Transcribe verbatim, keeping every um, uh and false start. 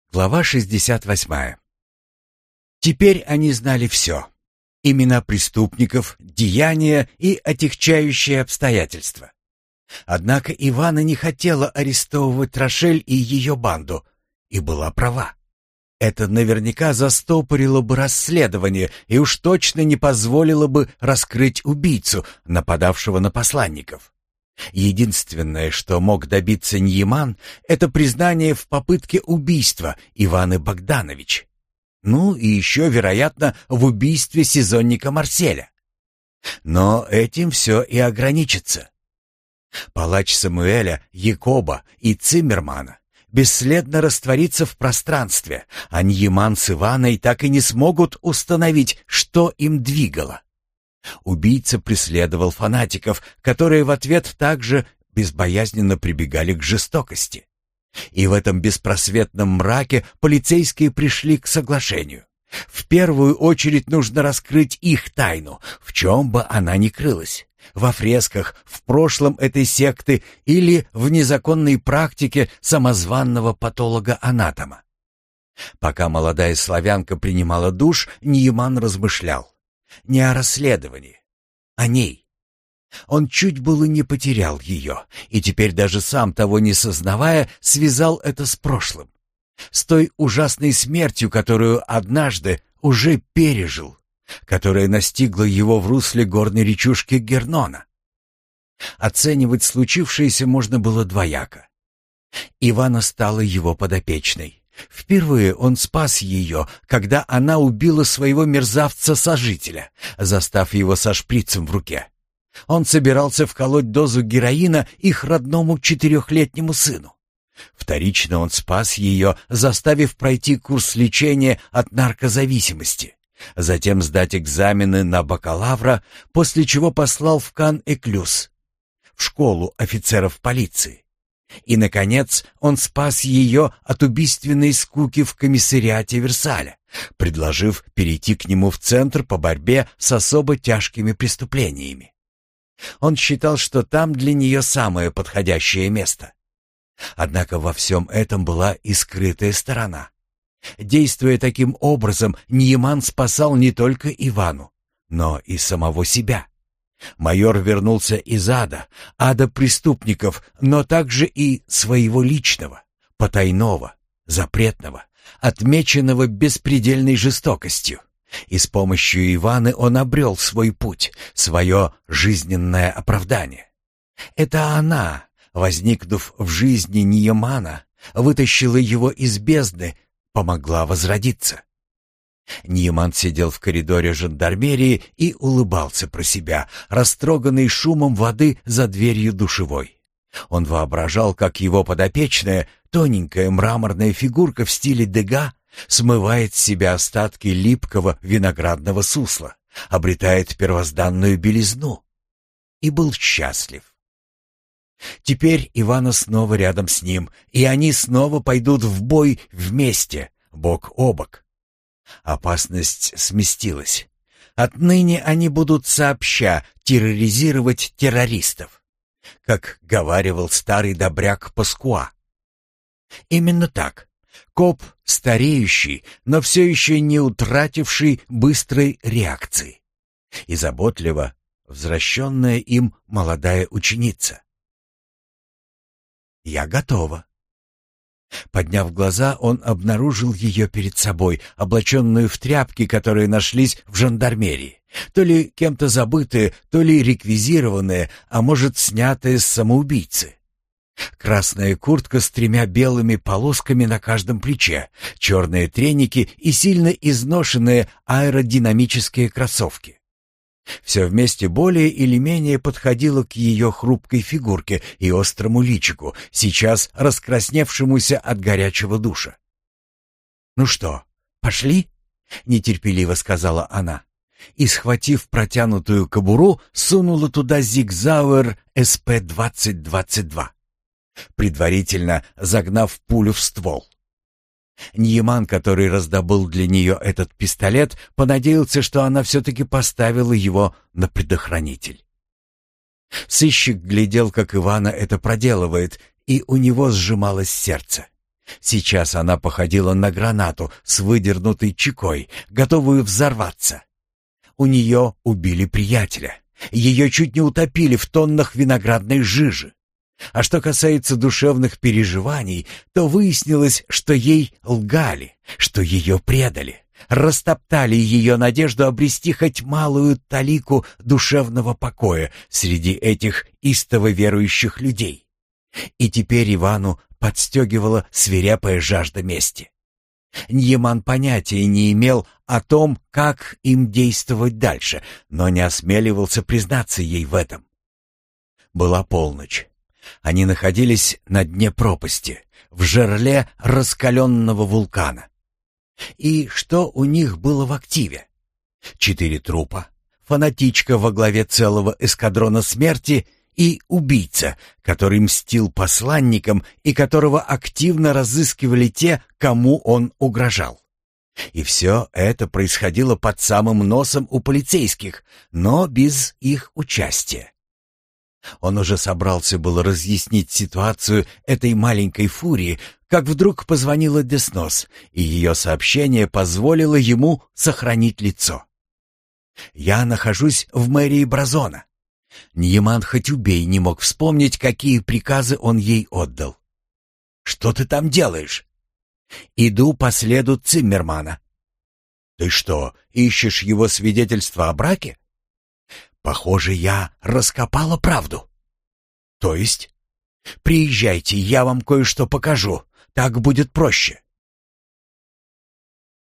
Глава шестьдесят восьмая. Теперь они знали все. Имена преступников, деяния и отягчающие обстоятельства. Однако Ивана не хотела арестовывать Рошель и ее банду, и была права. Это наверняка застопорило бы расследование и уж точно не позволило бы раскрыть убийцу, нападавшего на посланников. Единственное, что мог добиться Ньяман, это признание в попытке убийства Иваны Богданович. Ну и еще, вероятно, в убийстве сезонника Марселя. Но этим все и ограничится. Палач Самуэля, Якоба и Циммермана бесследно растворится в пространстве, а Ньяман с Иваной так и не смогут установить, что им двигало. Убийца преследовал фанатиков, которые в ответ также безбоязненно прибегали к жестокости. И в этом беспросветном мраке полицейские пришли к соглашению. В первую очередь нужно раскрыть их тайну, в чем бы она ни крылась. Во фресках, в прошлом этой секты или в незаконной практике самозванного патолога-анатома. Пока молодая славянка принимала душ, Ньяман размышлял. Не о расследовании, о ней. Он чуть было не потерял ее, и теперь даже сам того не сознавая, связал это с прошлым. С той ужасной смертью, которую однажды уже пережил, которая настигла его в русле горной речушки Гернона. Оценивать случившееся можно было двояко. Ивана стала его подопечной. Впервые он спас ее, когда она убила своего мерзавца-сожителя, застав его со шприцем в руке. Он собирался вколоть дозу героина их родному четырехлетнему сыну. Вторично он спас ее, заставив пройти курс лечения от наркозависимости, затем сдать экзамены на бакалавра, после чего послал в Кан-Эклюз, в школу офицеров полиции. И, наконец, он спас ее от убийственной скуки в комиссариате Версаля, предложив перейти к нему в Центр по борьбе с особо тяжкими преступлениями. Он считал, что там для нее самое подходящее место. Однако во всем этом была и скрытая сторона. Действуя таким образом, Ньяман спасал не только Ивану, но и самого себя. Майор вернулся из ада, ада преступников, но также и своего личного, потайного, запретного, отмеченного беспредельной жестокостью. И с помощью Иваны он обрел свой путь, свое жизненное оправдание. Это она, возникнув в жизни Ньямана, вытащила его из бездны, помогла возродиться. Ньяман сидел в коридоре жандармерии и улыбался про себя, растроганный шумом воды за дверью душевой. Он воображал, как его подопечная, тоненькая мраморная фигурка в стиле Дега, смывает с себя остатки липкого виноградного сусла, обретает первозданную белизну. И был счастлив. Теперь Ивана снова рядом с ним, и они снова пойдут в бой вместе, бок о бок. Опасность сместилась. Отныне они будут сообща терроризировать террористов, как говаривал старый добряк Паскуа. Именно так. Коп стареющий, но все еще не утративший быстрой реакции. И заботливо возвращенная им молодая ученица. «Я готова». Подняв глаза, он обнаружил ее перед собой, облаченную в тряпки, которые нашлись в жандармерии. То ли кем-то забытые, то ли реквизированные, а может, снятые с самоубийцы. Красная куртка с тремя белыми полосками на каждом плече, черные треники и сильно изношенные аэродинамические кроссовки. Все вместе более или менее подходило к ее хрупкой фигурке и острому личику, сейчас раскрасневшемуся от горячего душа. «Ну что, пошли?» — нетерпеливо сказала она. И, схватив протянутую кобуру, сунула туда Зиг-Зауэр эс пэ двадцать двадцать два, предварительно загнав пулю в ствол. Ньяман, который раздобыл для нее этот пистолет, понадеялся, что она все-таки поставила его на предохранитель. Сыщик глядел, как Ивана это проделывает, и у него сжималось сердце. Сейчас она походила на гранату с выдернутой чекой, готовую взорваться. У нее убили приятеля. Ее чуть не утопили в тоннах виноградной жижи. А что касается душевных переживаний, то выяснилось, что ей лгали, что ее предали, растоптали ее надежду обрести хоть малую талику душевного покоя среди этих истово верующих людей. И теперь Ивану подстегивала свирепая жажда мести. Ньяман понятия не имел о том, как им действовать дальше, но не осмеливался признаться ей в этом. Была полночь. Они находились на дне пропасти, в жерле раскаленного вулкана. И что у них было в активе? Четыре трупа, фанатичка во главе целого эскадрона смерти и убийца, который мстил посланникам и которого активно разыскивали те, кому он угрожал. И все это происходило под самым носом у полицейских, но без их участия. Он уже собрался было разъяснить ситуацию этой маленькой фурии, как вдруг позвонила Деснос, и ее сообщение позволило ему сохранить лицо. «Я нахожусь в мэрии Бразона». Ньяман хоть убей не мог вспомнить, какие приказы он ей отдал. «Что ты там делаешь?» «Иду по следу Циммермана». «Ты что, ищешь его свидетельство о браке?» «Похоже, я раскопала правду». «То есть?» «Приезжайте, я вам кое-что покажу. Так будет проще».